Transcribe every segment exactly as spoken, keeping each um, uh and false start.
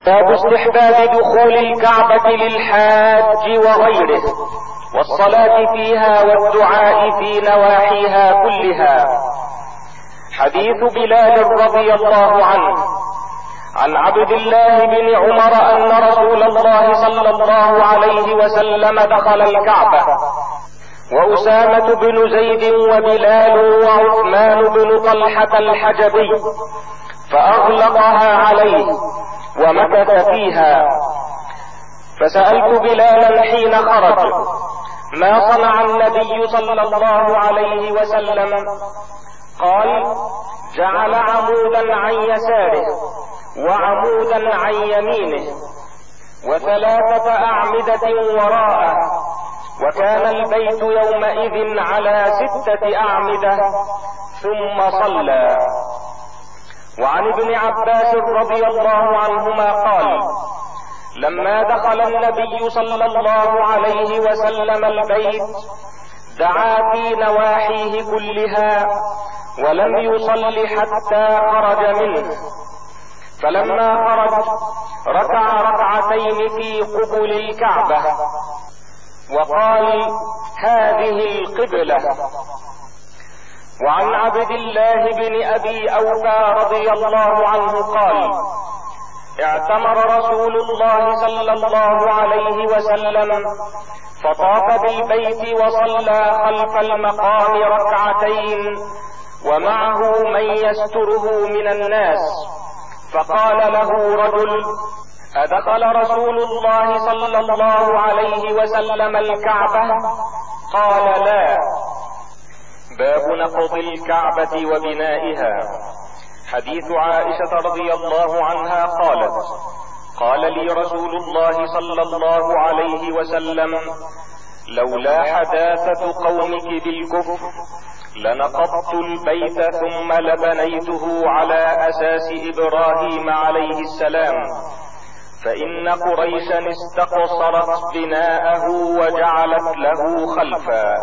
باب استحباب دخول الكعبة للحاج وغيره والصلاة فيها والدعاء في نواحيها كلها. حديث بلال رضي الله عنه عن عبد الله بن عمر أن رسول الله صلى الله عليه وسلم دخل الكعبة وأسامة بن زيد وبلال وعثمان بن طلحة الحجبي، فأغلقها عليه ومكث فيها. فسألت بلالا حين خرج ما صنع النبي صلى الله عليه وسلم؟ قال: جعل عمودا عن يساره وعمودا عن يمينه وثلاثة أعمدة وراءه، وكان البيت يومئذ على ستة أعمدة، ثم صلى. وعن ابن عباس رضي الله عنهما قال: لما دخل النبي صلى الله عليه وسلم البيت دعا في نواحيه كلها ولم يصل حتى خرج منه، فلما خرج ركع ركعتين في قبل الكعبة وقال: هذه القبلة. وعن عبد الله بن أبي أوفى رضي الله عنه قال: اعتمر رسول الله صلى الله عليه وسلم فطاف بالبيت وصلى خلف المقام ركعتين ومعه من يستره من الناس، فقال له رجل: أدخل رسول الله صلى الله عليه وسلم الكعبة؟ قال: لا. باب نقض الكعبة وبنائها. حديث عائشة رضي الله عنها قالت: قال لي رسول الله صلى الله عليه وسلم: لولا حداثة قومك بالكفر لنقضت البيت ثم لبنيته على أساس إبراهيم عليه السلام، فإن قريشا استقصرت بناءه وجعلت له خلفا.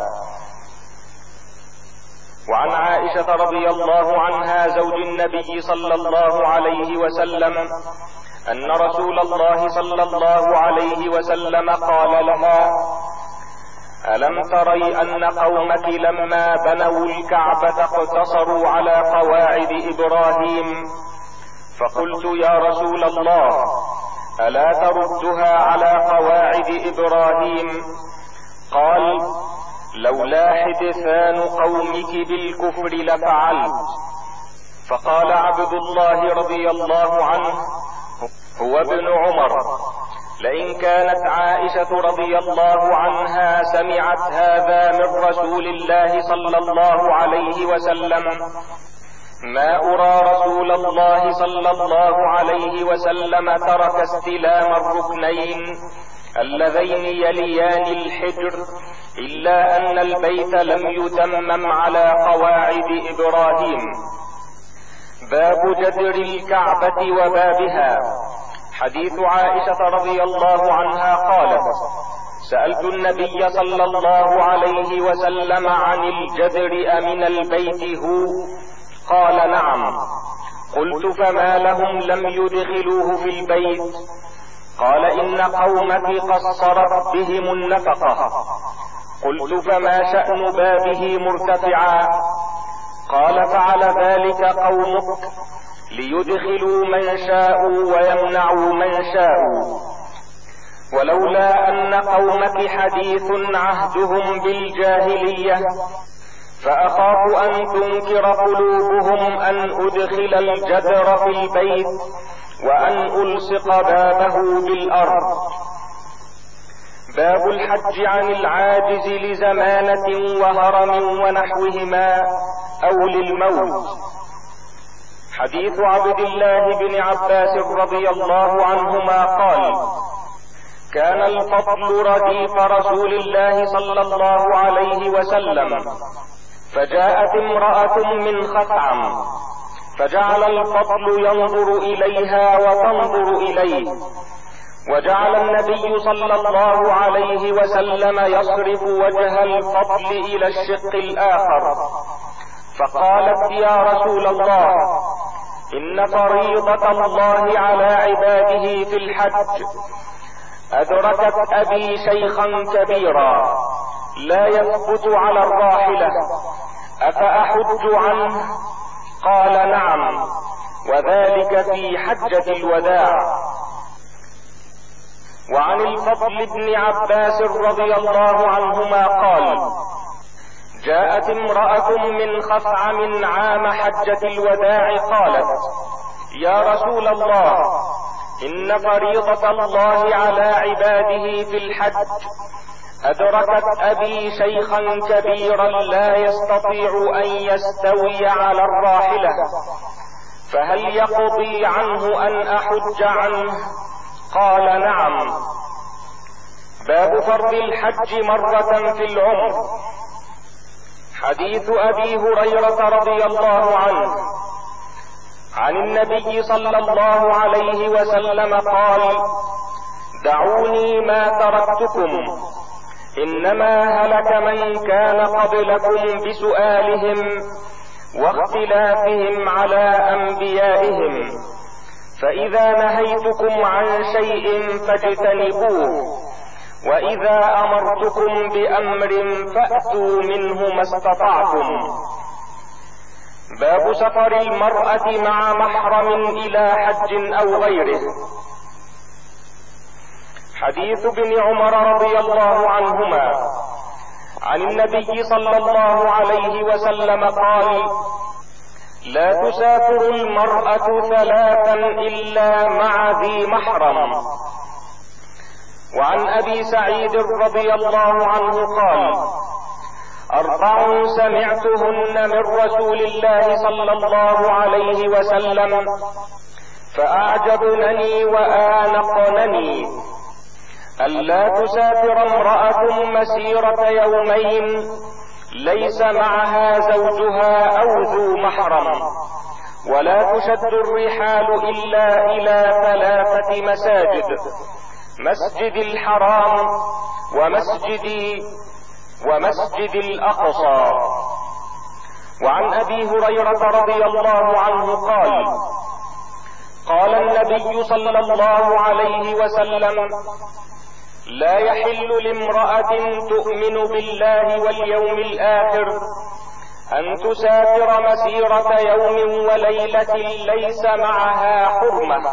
وعن عائشة رضي الله عنها زوج النبي صلى الله عليه وسلم أن رسول الله صلى الله عليه وسلم قال لها: ألم تري أن قومك لما بنوا الكعبة اقتصروا على قواعد إبراهيم؟ فقلت: يا رسول الله، ألا تردها على قواعد إبراهيم؟ قال: لولا حدثان قومك بالكفر لفعلت. فقال عبد الله رضي الله عنه هو ابن عمر: لئن كانت عائشة رضي الله عنها سمعت هذا من رسول الله صلى الله عليه وسلم ما أرى رسول الله صلى الله عليه وسلم ترك استلام الركنين اللذين يليان الحجر إلا أن البيت لم يتمم على قواعد إبراهيم. باب جدر الكعبة وبابها. حديث عائشة رضي الله عنها قالت: سألت النبي صلى الله عليه وسلم عن الجدر أمن البيت هو؟ قال: نعم. قلت: فما لهم لم يدخلوه في البيت؟ قال: إن قومك قصرت بهم النفقة. قلت: فما شأن بابه مرتفعا؟ قال: فعل ذلك قومك ليدخلوا من شاءوا ويمنعوا من شاءوا، ولولا أن قومك حديث عهدهم بالجاهلية فأخاف أن تنكر قلوبهم أن أدخل الجدر في البيت وأن ألصق بابه بالأرض. باب الحج عن العاجز لزمانة وهرم ونحوهما أو للموت. حديث عبد الله بن عباس رضي الله عنهما قال: كان الفضل رديف رسول الله صلى الله عليه وسلم، فجاءت امرأة من خثعم فجعل الفضل ينظر إليها وتنظر إليه، وجعل النبي صلى الله عليه وسلم يصرف وجه الفضل إلى الشق الآخر، فقالت: يا رسول الله، إن فريضة الله على عباده في الحج أدركت أبي شيخا كبيرا لا يثبت على الراحلة، أفأحج عنه؟ قال نعم، وذلك في حجة الوداع. وعن الفضل بن عباس رضي الله عنهما قال: جاءت امرأة من خثعم عام حجة الوداع قالت: يا رسول الله، إن فريضة الله على عباده في الحج أدركت أبي شيخا كبيرا لا يستطيع أن يستوي على الراحلة، فهل يقضي عنه أن أحج عنه؟ قال نعم. باب فرض الحج مرة في العمر. حديث أبي هريرة رضي الله عنه عن النبي صلى الله عليه وسلم قال: دعوني ما تركتكم، إنما هلك من كان قبلكم بسؤالهم واختلافهم على أنبيائهم، فإذا نهيتكم عن شيء فاجتنبوه، وإذا أمرتكم بأمر فأتوا منه ما استطعتم. باب سفر المرأة مع محرم إلى حج أو غيره. حديث ابن عمر رضي الله عنهما عن النبي صلى الله عليه وسلم قال: لا تسافر المرأة ثلاثا إلا مع ذي محرم. وعن أبي سعيد رضي الله عنه قال: أربع سمعتهن من رسول الله صلى الله عليه وسلم فأعجبنني وآنقنني: ألا تسافر امرأة مسيرة يومين ليس معها زوجها أو ذو محرم، ولا تشد الرحال إلا إلى ثلاثة مساجد: مسجد الحرام ومسجدي ومسجد الأقصى. وعن أبي هريرة رضي الله عنه قال: قال النبي صلى الله عليه وسلم: لا يحل لامرأة تؤمن بالله واليوم الآخر أن تسافر مسيرة يوم وليلة ليس معها حرمة.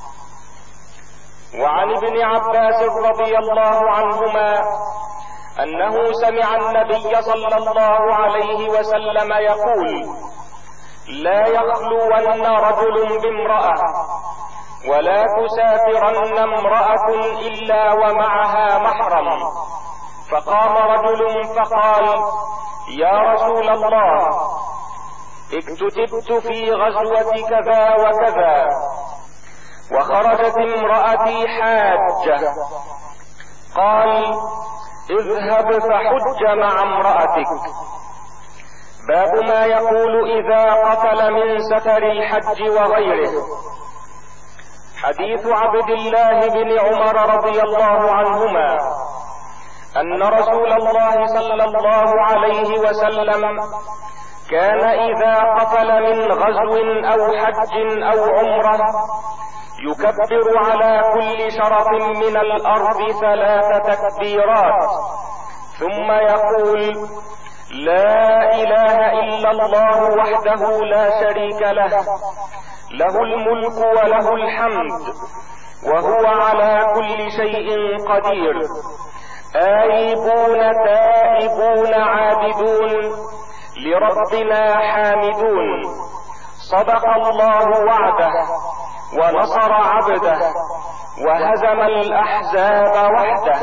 وعن ابن عباس رضي الله عنهما أنه سمع النبي صلى الله عليه وسلم يقول: لا يخلون رجل بامرأة، ولا تسافرن امرأة إلا ومعها محرم. فقام رجل فقال: يا رسول الله، اكتتبت في غزوة كذا وكذا، وخرجت امرأتي حاجة. قال: اذهب فحج مع امرأتك. باب ما يقول إذا قتل من سفر الحج وغيره. حديث عبد الله بن عمر رضي الله عنهما أن رسول الله صلى الله عليه وسلم كان إذا قتل من غزو أو حج أو عمرة يكبر على كل شرف من الأرض ثلاث تكبيرات، ثم يقول: لا إله إلا الله وحده لا شريك له، له الملك وله الحمد، وهو على كل شيء قدير، آيبون تائبون عابدون، لربنا حامدون، صدق الله وعده ونصر عبده، وهزم الأحزاب وحده.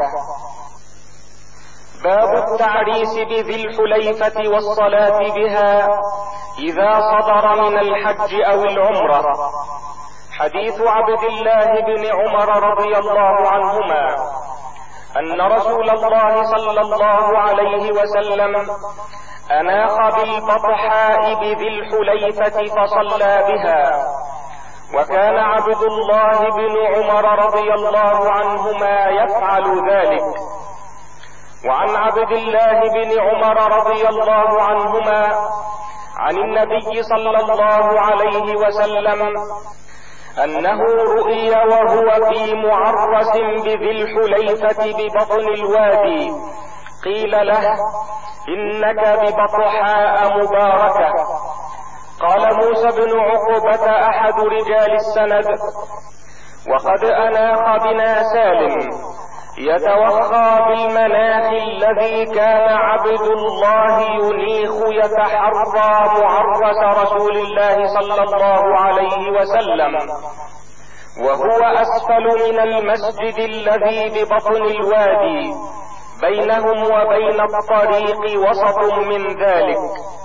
باب التعريس بذي الحليفة والصلاة بها إذا صدر من الحج أو العمرة. حديث عبد الله بن عمر رضي الله عنهما أن رسول الله صلى الله عليه وسلم أناخ بالبطحاء بذي الحليفة فصلى بها، وكان عبد الله بن عمر رضي الله عنهما يفعل ذلك. وعن عبد الله بن عمر رضي الله عنهما عن النبي صلى الله عليه وسلم انه رؤي وهو في معرس بذي الحليفة ببطن الوادي، قيل له: انك ببطحاء مباركة. قال موسى بن عقبة احد رجال السند: وقد اناخ بنا سالم يتوخى بالمناخ الذي كان عبد الله ينيخ يتحرى معرس رسول الله صلى الله عليه وسلم، وهو اسفل من المسجد الذي ببطن الوادي، بينهم وبين الطريق وسط من ذلك.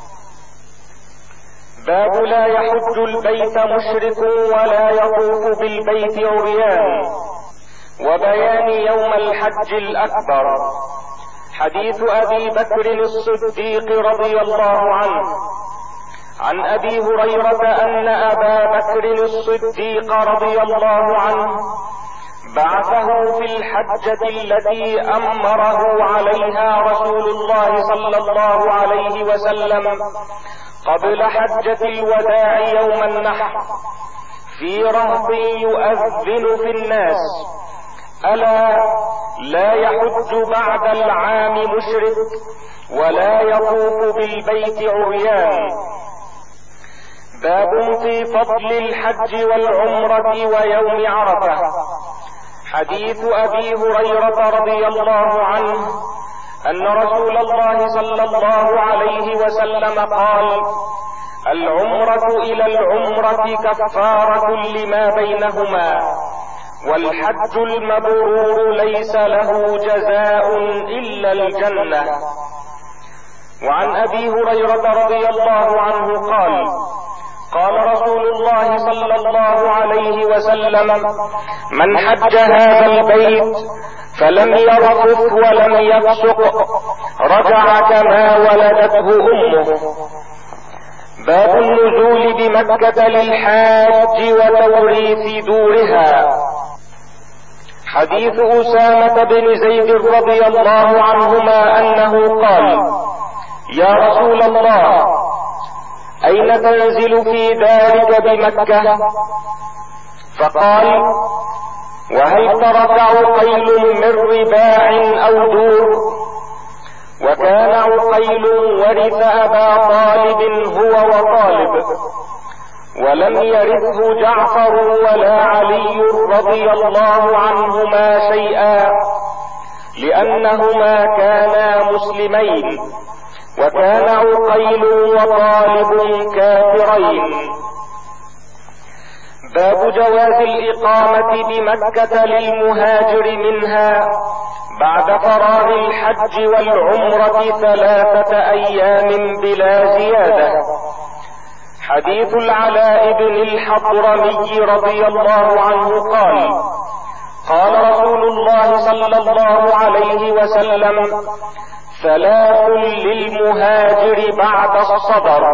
باب لا يحج البيت مشرك ولا يطوف بالبيت عريان، وبيان يوم الحج الأكبر. حديث أبي بكر الصديق رضي الله عنه عن أبي هريرة أن أبا بكر الصديق رضي الله عنه بعثه في الحجة التي أمره عليها رسول الله صلى الله عليه وسلم قبل حجة الوداع يوم النحر في رهط يؤذن في الناس: ألا لا يحج بعد العام مشرك ولا يطوف بالبيت عريان. باب في فضل الحج والعمرة ويوم عرفة. حديث أبي هريرة رضي الله عنه أن رسول الله صلى الله عليه وسلم قال: العمرة إلى العمرة كفارة لما بينهما، والحج المبرور ليس له جزاء إلا الجنة. وعن أبي هريرة رضي الله عنه قال: قال رسول الله صلى الله عليه وسلم: من حج هذا البيت فلم يرفث ولم يفسق رجع كما ولدته أمه. باب النزول بمكة للحاج وتوريث دورها. حديث أسامة بن زيد رضي الله عنهما أنه قال: يا رسول الله، أين تنزل في دارك بمكة؟ فقال: وهل ترك عقيل من رباع أو دور؟ وكان عقيل ورث أبا طالب هو وطالب، ولم يرثه جعفر ولا علي رضي الله عنهما شيئا، لأنهما كانا مسلمين، وكان عقيل وطالب كافرين. باب جواز الإقامة بمكة للمهاجر منها بعد فراغ الحج والعمرة ثلاثة أيام بلا زيادة. حديث العلاء بن الحضرمي رضي الله عنه قال: قال رسول الله صلى الله عليه وسلم: ثلاث للمهاجر بعد الصبر.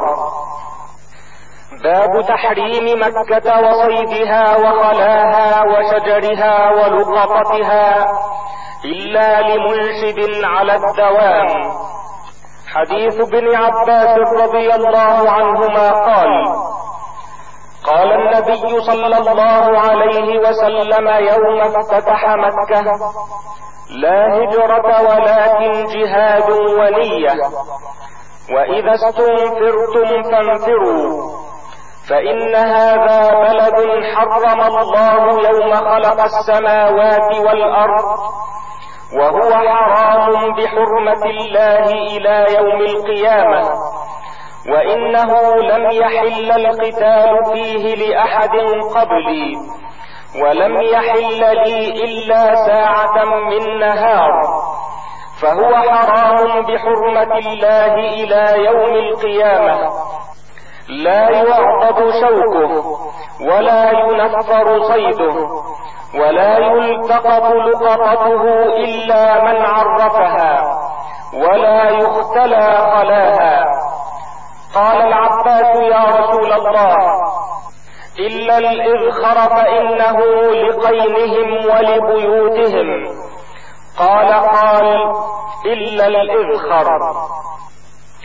باب تحريم مكة وصيدها وخلاها وشجرها ولقطتها إلا لمنشد على الدوام. حديث ابن عباس رضي الله عنهما قال: قال النبي صلى الله عليه وسلم يوم افتتح مكة: لا هجرة ولكن جهاد ونية، وإذا استنفرتم فانفروا، فإن هذا بلد حرم الله يوم خلق السماوات والأرض، وهو حرام بحرمة الله إلى يوم القيامة، وإنه لم يحل القتال فيه لأحد قبلي، ولم يحل لي إلا ساعة من نهار، فهو حرام بحرمة الله إلى يوم القيامة، لا يعضد شوكه ولا ينفر صيده ولا يلتقط لقطته إلا من عرفها، ولا يختلى خلاها. قال العباس: يا رسول الله، إلا الإذخر فإنه لقينهم ولبيوتهم. قال قال: إلا الإذخر.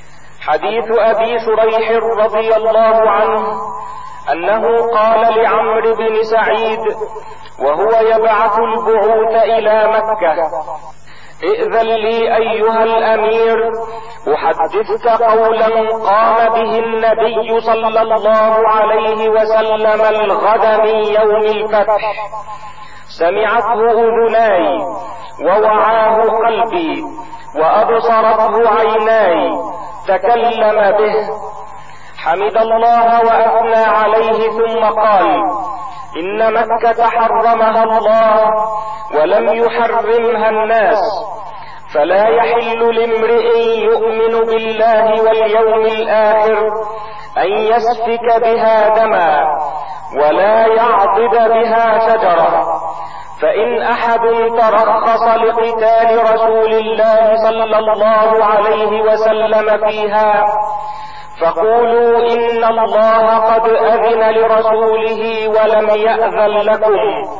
حديث ابي شريح رضي الله عنه انه قال لعمرو بن سعيد وهو يبعث البعوث الى مكة: ائذن لي ايها الامير احدثك قولا قام به النبي صلى الله عليه وسلم الغد من يوم الفتح، سمعته اذناي ووعاه قلبي وابصرته عيناي، تكلم به، حمد الله واثنى عليه، ثم قال: ان مكة حرمها الله ولم يحرمها الناس، فلا يحل لامرئ يؤمن بالله واليوم الاخر ان يسفك بها دما ولا يعضد بها شجرة، فان احد ترخص لقتال رسول الله صلى الله عليه وسلم فيها فقولوا ان الله قد اذن لرسوله ولم يأذن لكم،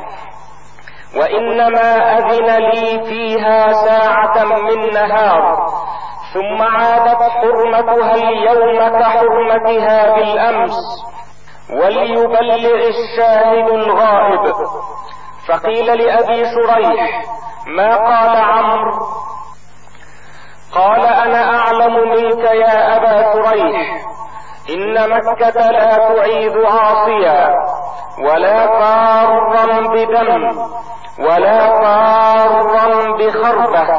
وانما اذن لي فيها ساعة من نهار، ثم عادت حرمتها اليوم كحرمتها بالامس، وليبلغ الشاهد الغائب. فقيل لأبي شريح: ما قال عمرو؟ قال: انا اعلم منك يا ابا شريح، ان مكة لا تعيد عاصيا ولا فارا بدم ولا فارا بخربة.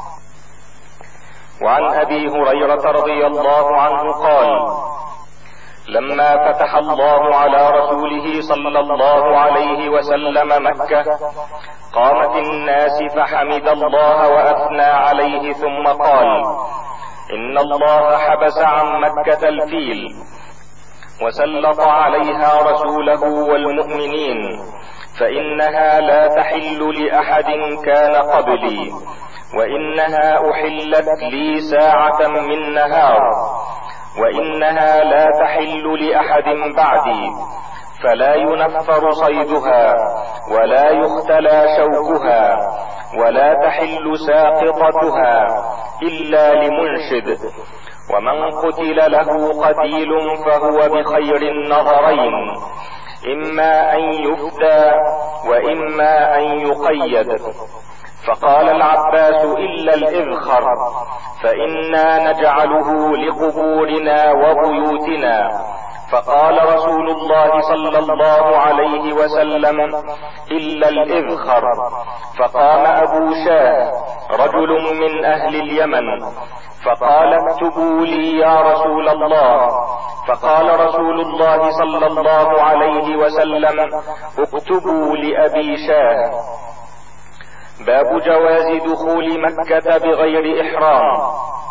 وعن ابي هريرة رضي الله عنه قال: لما فتح الله على رسوله صلى الله عليه وسلم مكة قام في الناس فحمد الله واثنى عليه، ثم قال: ان الله حبس عن مكة الفيل وسلط عليها رسوله والمؤمنين، فانها لا تحل لاحد كان قبلي، وانها احلت لي ساعة من نهار، وانها لا تحل لاحد بعدي، فلا ينفر صيدها ولا يختلى شوكها ولا تحل ساقطتها الا لمنشد، ومن قتل له قتيل فهو بخير النظرين، اما ان يفدى واما ان يقيد. فقال العباس: الا الاذخر فانا نجعله لقبورنا وبيوتنا. فقال رسول الله صلى الله عليه وسلم: الا الاذخر. فقام ابو شاه رجل من اهل اليمن فقال: اكتبوا لي يا رسول الله. فقال رسول الله صلى الله عليه وسلم: اكتبوا لابي شاه. باب جواز دخول مكة بغير احرام.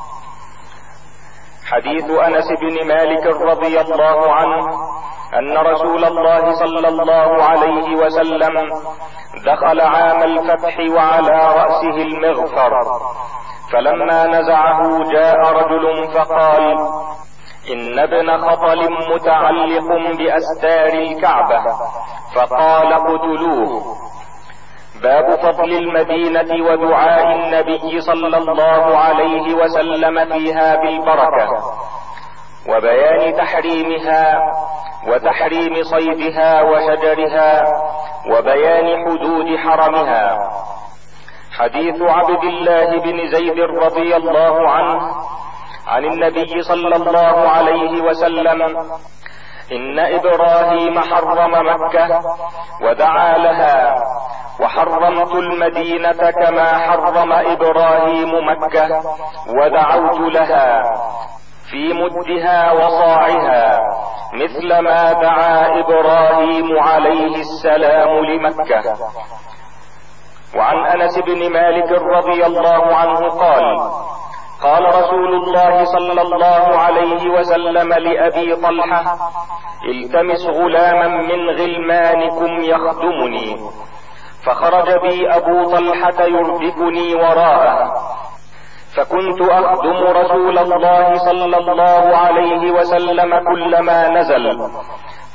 حديث انس بن مالك رضي الله عنه ان رسول الله صلى الله عليه وسلم دخل عام الفتح وعلى رأسه المغفر، فلما نزعه جاء رجل فقال: ان ابن خطل متعلق باستار الكعبة، فقال: اقتلوه. باب فضل المدينة ودعاء النبي صلى الله عليه وسلم فيها بالبركة، وبيان تحريمها وتحريم صيدها وشجرها، وبيان حدود حرمها. حديث عبد الله بن زيد رضي الله عنه عن النبي صلى الله عليه وسلم: ان ابراهيم حرم مكة ودعا لها، وحرمت المدينة كما حرم ابراهيم مكة ودعوت لها، في مدها وصاعها، مثل ما دعا ابراهيم عليه السلام لمكة. وعن انس بن مالك رضي الله عنه قال: قال رسول الله صلى الله عليه وسلم لأبي طلحة: التمس غلاما من غلمانكم يخدمني. فخرج بي ابو طلحة يردفني وراءه، فكنت اخدم رسول الله صلى الله عليه وسلم كلما نزل،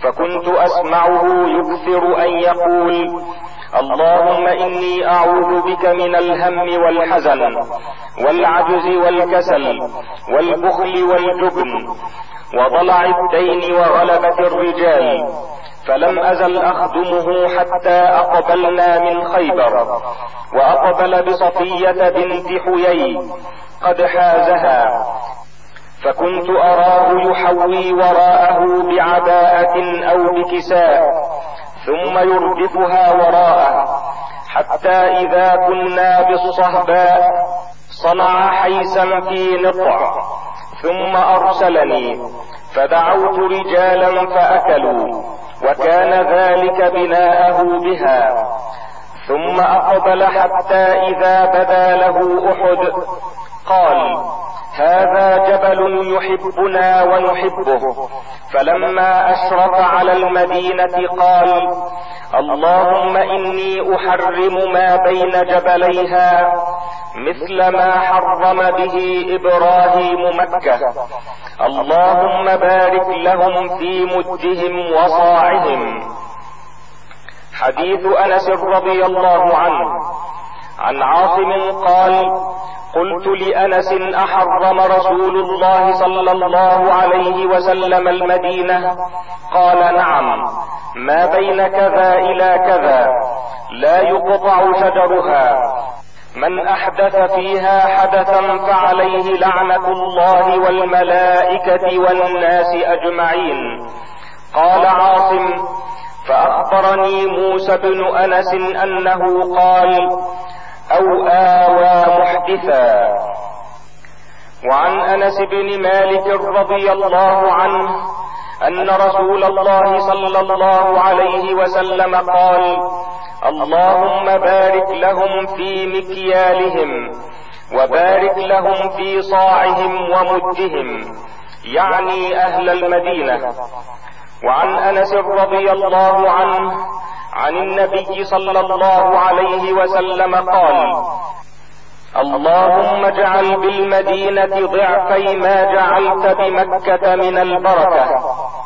فكنت اسمعه يكثر ان يقول: اللهم اني اعوذ بك من الهم والحزن والعجز والكسل والبخل والجبن وضلع الدين وغلبة الرجال. فلم ازل اخدمه حتى اقبلنا من خيبر، واقبل بصفية بنت حيي قد حازها، فكنت اراه يحوي وراءه بعباءة او بكساء ثم يردفها وراءه، حتى اذا كنا بالصهباء صنع حيسا في نطع ثم ارسلني، فدعوت رجالا فاكلوا، وكان ذلك بناءه بها. ثم اقبل حتى اذا بدا له احد قال: هذا جبل يحبنا ونحبه. فلما اشرف على المدينة قال: اللهم اني احرم ما بين جبليها مثل ما حرم به ابراهيم مكة. اللهم بارك لهم في مدهم وصاعهم. حديث انس رضي الله عنه عن عاصم قال: قلت لأنس: أحرم رسول الله صلى الله عليه وسلم المدينة؟ قال: نعم، ما بين كذا إلى كذا لا يقطع شجرها، من أحدث فيها حدثا فعليه لعنة الله والملائكة والناس أجمعين. قال عاصم: فأخبرني موسى بن أنس أنه قال: أو آوى محدثا. وعن أنس بن مالك رضي الله عنه أن رسول الله صلى الله عليه وسلم قال: اللهم بارك لهم في مكيالهم وبارك لهم في صاعهم ومدهم، يعني أهل المدينة. وعن أنس رضي الله عنه عن النبي صلى الله عليه وسلم قال: اللهم اجعل بالمدينة ضعفي ما جعلت بمكة من البركة.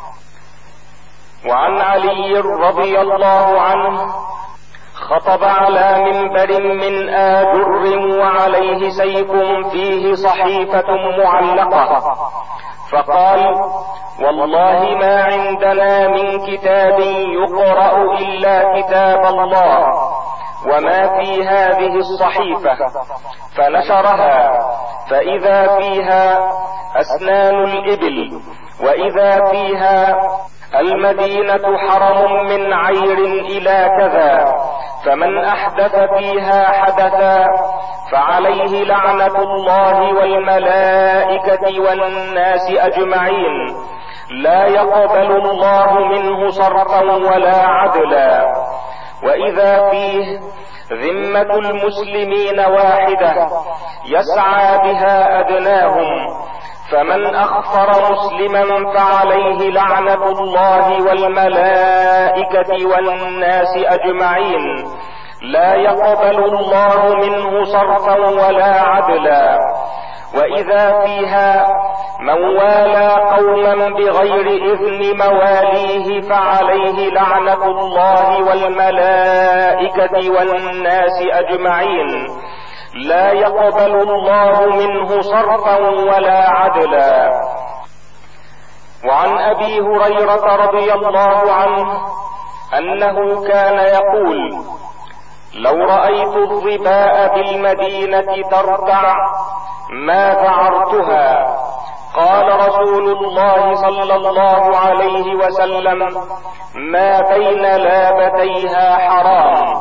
وعن علي رضي الله عنه خطب على منبر من آجر وعليه سيف فيه صحيفة معلقة، فقال: والله ما عندنا من كتاب يقرأ إلا كتاب الله وما في هذه الصحيفة. فنشرها فإذا فيها أسنان الإبل، وإذا فيها: المدينة حرم من عير إلى كذا، فمن أحدث فيها حدثا فعليه لعنة الله والملائكة والناس أجمعين، لا يقبل الله منه صرفا ولا عدلا. وإذا فيه: ذمة المسلمين واحدة يسعى بها أدناهم، فمن أخفر مسلما فعليه لعنة الله والملائكة والناس أجمعين، لا يقبل الله منه صرفا ولا عدلا. وإذا فيها: من والى قوما بغير إذن مواليه فعليه لعنة الله والملائكة والناس أجمعين، لا يقبل الله منه صرفا ولا عدلا. وعن أبي هريرة رضي الله عنه أنه كان يقول: لو رأيت الظباء بالمدينة ترتع ما ذعرتها. قال رسول الله صلى الله عليه وسلم: ما بين لابتيها حرام.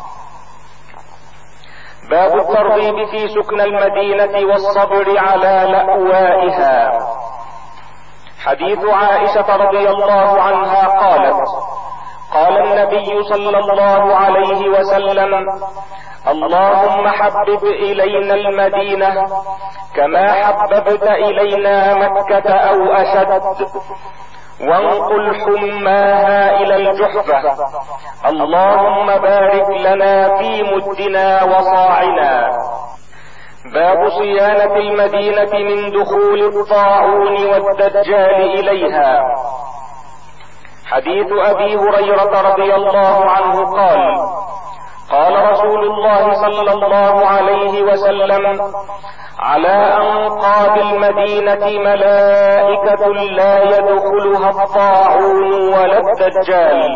باب الترغيب في سكن المدينة والصبر على لأوائها. حديث عائشة رضي الله عنها قالت: قال النبي صلى الله عليه وسلم: اللهم حبب إلينا المدينة كما حببت إلينا مكة أو أشد، وانقل حماها إلى الجحفة. اللهم بارك لنا في مدنا وصاعنا. باب صيانة المدينة من دخول الطاعون والدجال إليها. حديث ابي هريرة رضي الله عنه قال: قال رسول الله صلى الله عليه وسلم: على انقاض المدينة ملائكة لا يدخلها الطاعون ولا الدجال.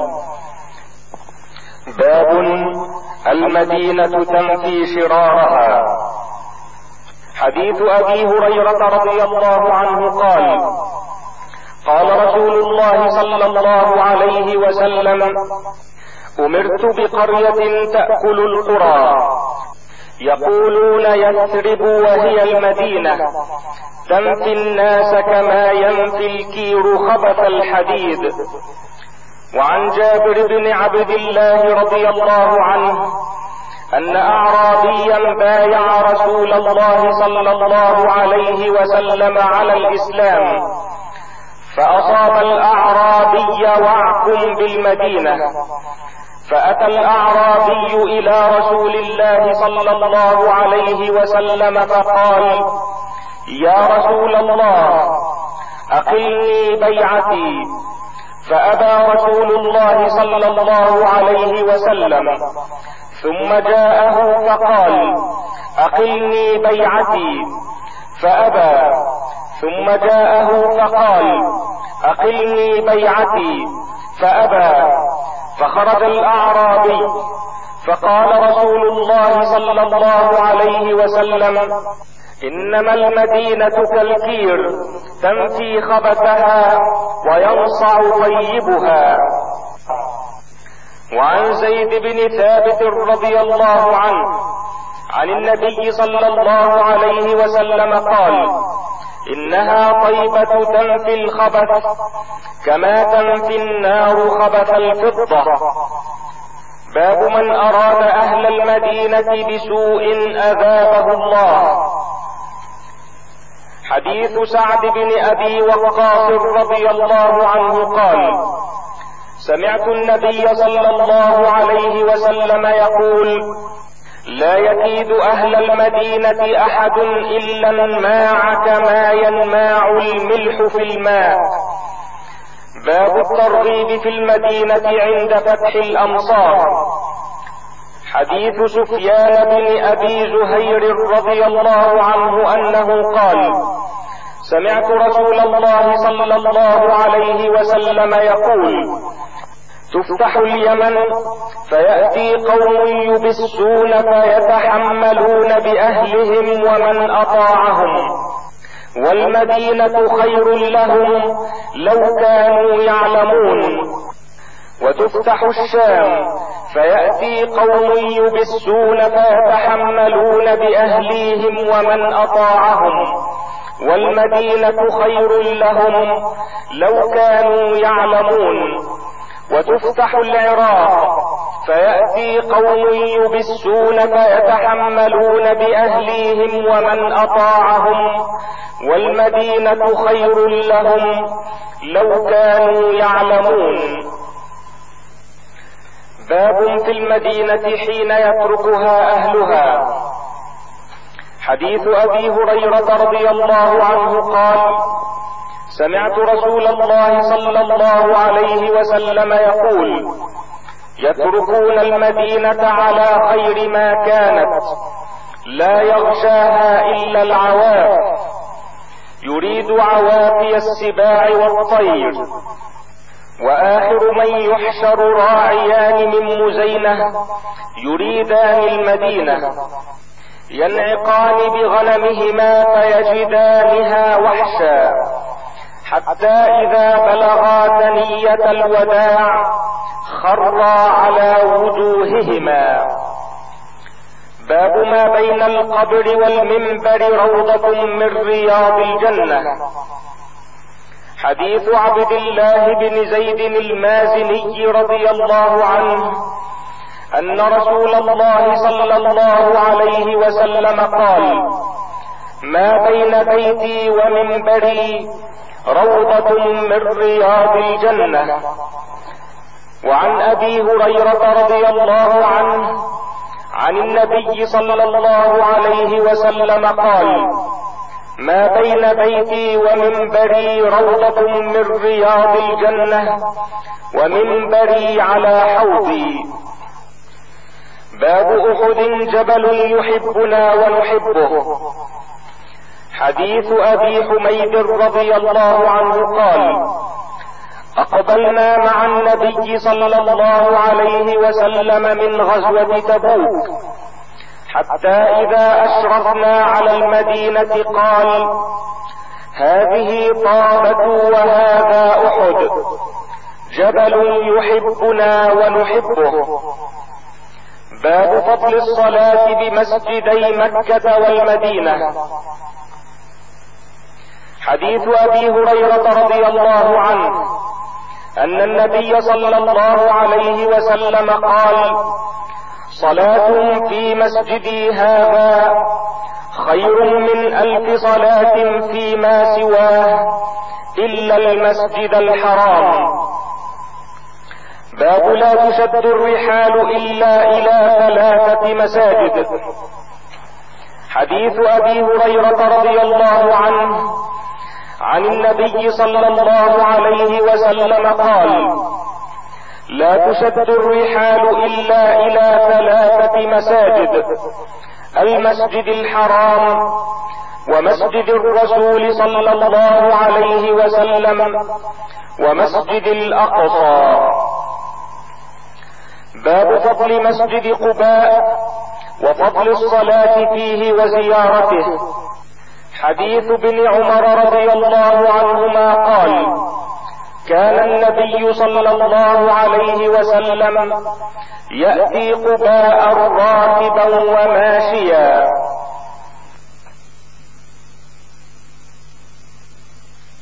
باب المدينة تنفي شرارها. حديث ابي هريرة رضي الله عنه قال: قال رسول الله صلى الله عليه وسلم: امرت بقرية تأكل القرى، يقولون يثرب وهي المدينة، تنفي الناس كما ينفي الكير خبث الحديد. وعن جابر بن عبد الله رضي الله عنه ان اعرابيا بايع رسول الله صلى الله عليه وسلم على الاسلام، فاصاب الاعرابي وعك بالمدينة، فاتى الاعرابي الى رسول الله صلى الله عليه وسلم فقال: يا رسول الله، اقلني بيعتي. فابى رسول الله صلى الله عليه وسلم، ثم جاءه فقال: اقلني بيعتي. فابى، ثم جاءه فقال: اقلني بيعتي. فابى. فخرج الاعرابي، فقال رسول الله صلى الله عليه وسلم: انما المدينة كالكير، تنفي خبثها وينصع طيبها. وعن زيد بن ثابت رضي الله عنه عن النبي صلى الله عليه وسلم قال: انها طيبة تنفي الخبث كما تنفي النار خبث الفضة. باب من اراد اهل المدينة بسوء اذابه الله. حديث سعد بن ابي وقاص رضي الله عنه قال: سمعت النبي صلى الله عليه وسلم يقول: لا يكيد اهل المدينة احد الا انماع كما ينماع الملح في الماء. باب الترغيب في المدينة عند فتح الامصار. حديث سفيان بن ابي زهير رضي الله عنه انه قال: سمعت رسول الله صلى الله عليه وسلم يقول: تفتح اليمن فيأتي قوم يبسون فيتحملون بأهلهم ومن أطاعهم، والمدينة خير لهم لو كانوا يعلمون. وتفتح الشام فيأتي قوم يبسون فيتحملون بأهليهم ومن أطاعهم، والمدينة خير لهم لو كانوا يعلمون. وتفتح العراق فيأتي قوم يبسون فيتحملون بأهليهم ومن أطاعهم، والمدينة خير لهم لو كانوا يعلمون. باب في المدينة حين يتركها أهلها. حديث أبي هريرة رضي الله عنه قال: سمعت رسول الله صلى الله عليه وسلم يقول: يتركون المدينة على خير ما كانت، لا يغشاها إلا العواف، يريد عوافي السباع والطير. وآخر من يحشر راعيان من مزينة يريدان المدينة، ينعقان بغنمهما فيجدانها وحشا، حتى إذا بلغا ثنية الوداع خرا على وجوههما. باب ما بين القبر والمنبر روضة من رياض الجنة. حديث عبد الله بن زيد المازني رضي الله عنه أن رسول الله صلى الله عليه وسلم قال: ما بين بيتي ومنبري روضة من رياض الجنة. وعن أبي هريرة رضي الله عنه عن النبي صلى الله عليه وسلم قال: ما بين بيتي ومنبري روضة من رياض الجنة، ومنبري على حوضي. باب أحد جبل يحبنا ونحبه. حديث أبي حميد رضي الله عنه قال: أقبلنا مع النبي صلى الله عليه وسلم من غزوة تبوك، حتى إذا أشرفنا على المدينة قال: هذه طابة وهذا أحد، جبل يحبنا ونحبه. باب فضل الصلاة بمسجدي مكة والمدينة. حديث أبي هريرة رضي الله عنه أن النبي صلى الله عليه وسلم قال: صلاة في مسجدي هذا خير من ألف صلاة فيما سواه إلا المسجد الحرام. باب لا تشد الرحال إلا إلى ثلاثة مساجد. حديث أبي هريرة رضي الله عنه عن النبي صلى الله عليه وسلم قال: لا تشد الرحال إلا إلى ثلاثة مساجد: المسجد الحرام، ومسجد الرسول صلى الله عليه وسلم، ومسجد الأقصى. باب فضل مسجد قباء وفضل الصلاة فيه وزيارته. حديث ابن عمر رضي الله عنهما قال: كان النبي صلى الله عليه وسلم يأتي قباء راكبا وماشيا،